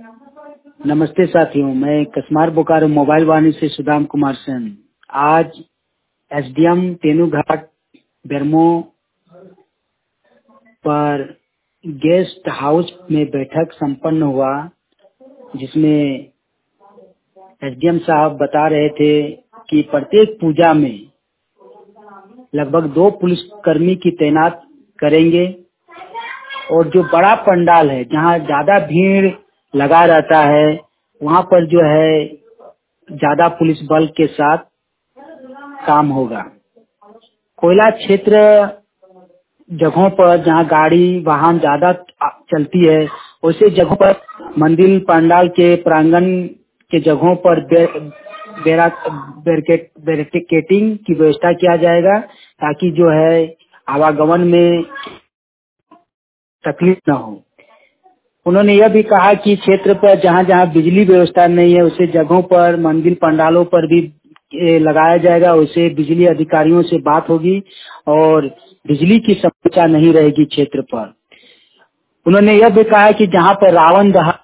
नमस्ते साथियों, मैं कसमार बोकारो मोबाइल वाणी से सुदाम कुमार सेन। आज एसडीएम तेनुघाट बेरमो पर गेस्ट हाउस में बैठक संपन्न हुआ, जिसमें एसडीएम साहब बता रहे थे कि प्रत्येक पूजा में लगभग 2 पुलिसकर्मी की तैनात करेंगे और जो बड़ा पंडाल है, जहां ज्यादा भीड़ लगा रहता है, वहां पर जो है ज्यादा पुलिस बल के साथ काम होगा। कोयला क्षेत्र जगहों पर जहां गाड़ी वाहन ज्यादा चलती है, वैसे जगहों पर मंदिर पंडाल के प्रांगण के जगहों पर बैरिकेटिंग की व्यवस्था किया जाएगा, ताकि जो है आवागमन में तकलीफ न हो। उन्होंने यह भी कहा कि क्षेत्र पर जहां जहां बिजली व्यवस्था नहीं है, उसे जगहों पर मंदिर पंडालों पर भी लगाया जाएगा। उसे बिजली अधिकारियों से बात होगी और बिजली की समस्या नहीं रहेगी क्षेत्र पर। उन्होंने यह भी कहा कि जहां पर रावण दहन